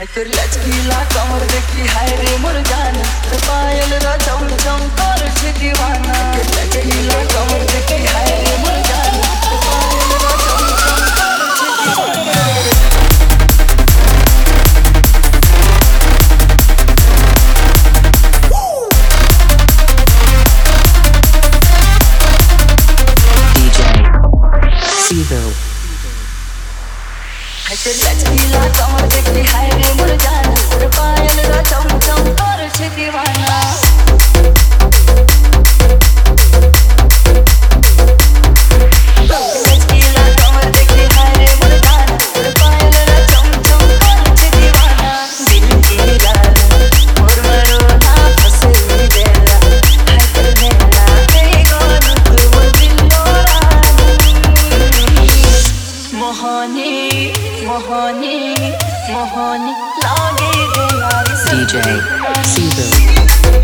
तेरी लचकीला कमर देखी हाय रे मोर जान पायल रा चम चम कर छे दीवाना लचकीला कमर देखी हाय रे मोर जान पायल रा चम चम कर छे दीवाना तेरी लचकीला कमर देखी हाय रे मोर जान पायल रा चम चम कर छे दीवाना लचकीला कमर देखी हाय रे मोर जान पायल रा चम चम कर छे दीवाना दिल की राल मोर मरोना फसे देला हाय कर देला तेरी गोद तू दिलोरा मोहनी मोहनी मोहनी लागे गया DJ Sibu